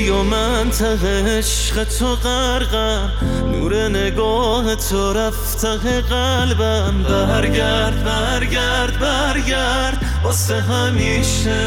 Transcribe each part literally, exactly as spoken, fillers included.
دوری و منطق عشق تو غرقم، نور نگاه تو رفته قلبم. برگرد برگرد برگرد واسه همیشه.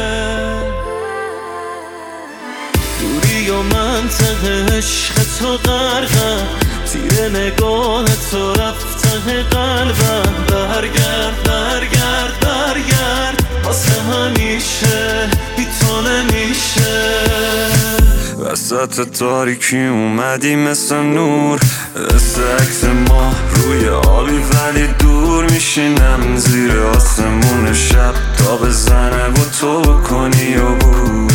دوری و منطق عشق تو غرقم، تیر نگاه تو رفته قلبم. برگرد برگرد برگرد واسه همیشه، بی تو نمیشه. وسط تاریکی اومدی مثل نور، مثل عکس ما روی آبی ولی دور. میشینم زیر آسمون شب تا بزنه و تو بکنی و بود.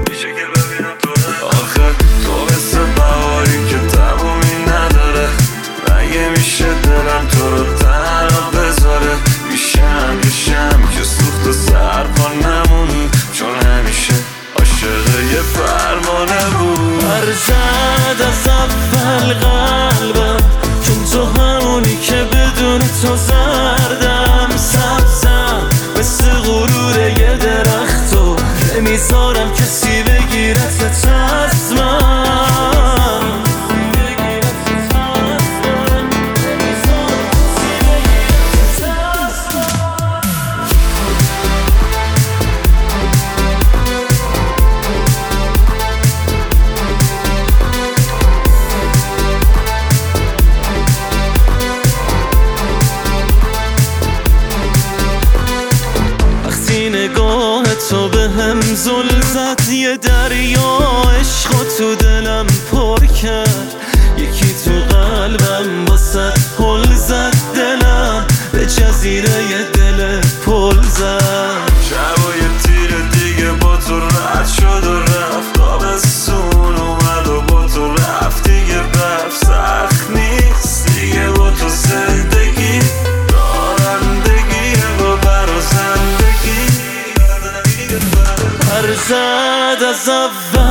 آخه تو مثل بهاری که تمومی نداره، مگه میشه دلم تو رو تنها بذاره؟ میشم کشم که سوخت و سرپا نمون، چون همیشه عاشق یه پروانه بود. برزد از اول قلبم، چون تو همونی که بدون تو زردم. سبزم مثل غرور یه درخت و نمیذارم کسی بگیرت از من. نگاه تو به هم زل زد، یه دریا عشق تو دلم پر کرد. یکی تو قلبم واسه پل زد، دلم به جزیره یه دل پل زد. شب و یه تیر دیگه با تو رد شد و رفت، آبستون اومد و با تو رفت دیگه. برف سخت نیست دیگه با تو زندگی، رانندگیه با برا زندگی. برزد از اول